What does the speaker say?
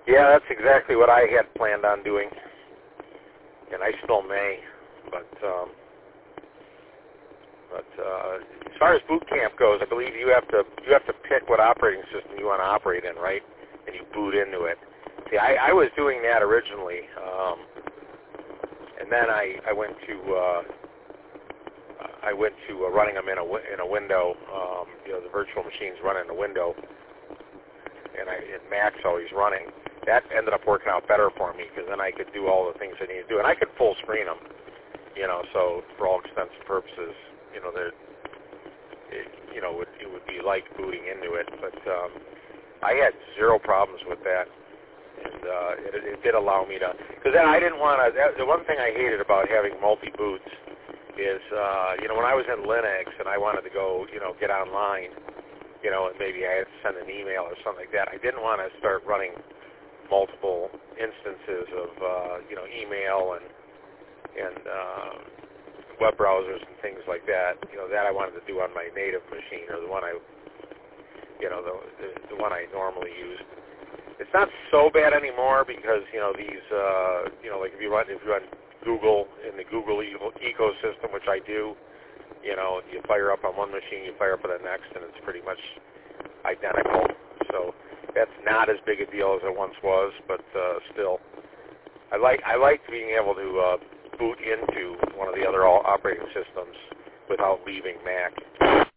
Yeah, that's exactly what I had planned on doing, and I still may. But as far as boot camp goes, I believe you have to pick what operating system you want to operate in, right? And you boot into it. See, I was doing that originally, and then I went to running them in a window. The virtual machines run in a window, and Mac's always running. That ended up working out better for me because then I could do all the things I need to do, and I could full screen them. So for all extents and purposes, it would be like booting into it. But I had zero problems with that, and it did allow me to. Because then I didn't want to. The one thing I hated about having multi boots is, when I was in Linux and I wanted to go, get online, and maybe I had to send an email or something like that. I didn't want to start running multiple instances of, email and web browsers and things like that. That I wanted to do on my native machine, or the one the one I normally used. It's not so bad anymore because these like if you run Google in the Google ecosystem, which I do, you fire up on one machine, you fire up on the next, and it's pretty much identical. So that's not as big a deal as it once was, but still, I like being able to boot into one of the other operating systems without leaving Mac.